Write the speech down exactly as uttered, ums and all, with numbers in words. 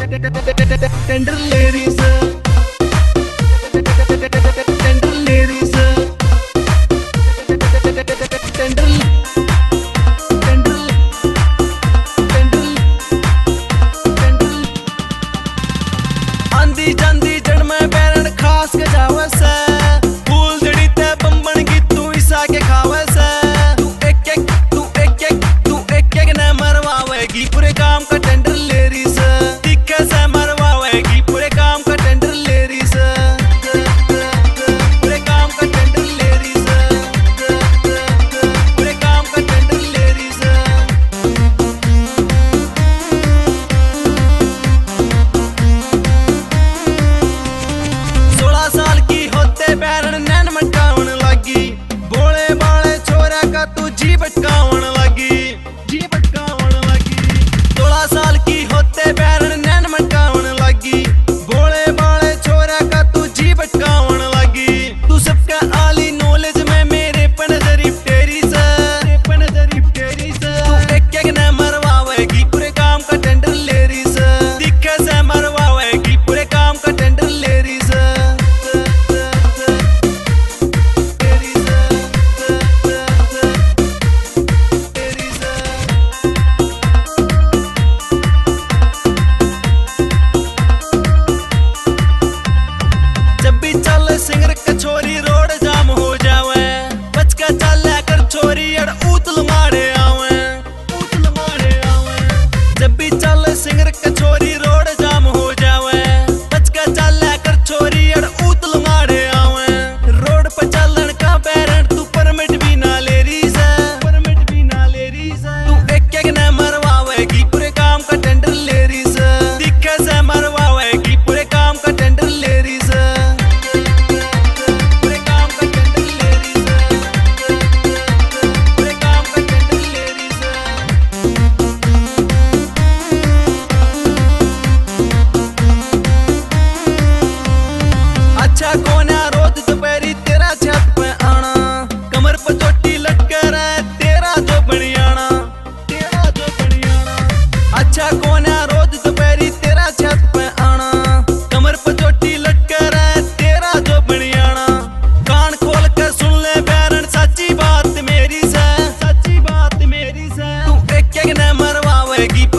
tender ladies tender ladies tender tender tender tender आंधी जांदी जड़ में बैरन खास के जावे से फूल जड़ी ते बम्बन की तू इसा के खावे से तू एक एक तू एक एक तू एक एक न मरवावेगी पूरे काम का टेंडर लेडीज दिखे से मरवावेगी पूरे काम का टेंडर लेडीज पूरे काम का टेंडर लेडीज पूरे काम का टेंडर लेडीज सोलह साल की होते बैरन नैन मटकावन लगी बोले बाले छोरा का तू जी भटकावन लगी जी भटकावन लगी सोलह साल की होते बैरन नैन मटकावन लगी बोले बाले छोरा का तू जी भटकावन लगी तू सबका आली नॉलेज में मेरे पे नजरी तेरी से मेरे पे नजरी तेरी से तू एक एक न मरवावेगी पूरे काम का टेंडर लेडीज दिखे से मरवावेगी पूरे काम का टेंडर लेडीज जब भी चल सिंगर कचोरी रोड जाम हो जावे बच के चल कर छोरी अड़ ऊतल मारे आवे ऊतल मारे आवे जब भी चल सिंगर कचोरी रोड जाम हो जावे बच के चल कर छोरी अड़ ऊतल मारे आवे रोड पर चलन का बैरन तू परमिट भी ना ले रही से परमिट भी ना ले रही से तू एक एक न मरवावेगी पूरे काम का टेंडर लेडीज दिखे से मरवावेगी पूरे काम का टेंडर लेडीज पूरे काम का टेंडर लेडीज पूरे काम का टेंडर लेडीज अच्छा कोना रोज दोपहरी तेरा छत पे आना कमर पे चोटी लटका रहा तेरा जो बनियाना तेरा जो बनियाना अच्छा कोना रोज दोपहरी तेरा छत पे आना कमर पे चोटी लटका रहा तेरा जो बनियाना कान खोल कर सुन ले बैरन सच्ची बात मेरी से सच्ची बात मेरी से तू एक एक न मरवावेगी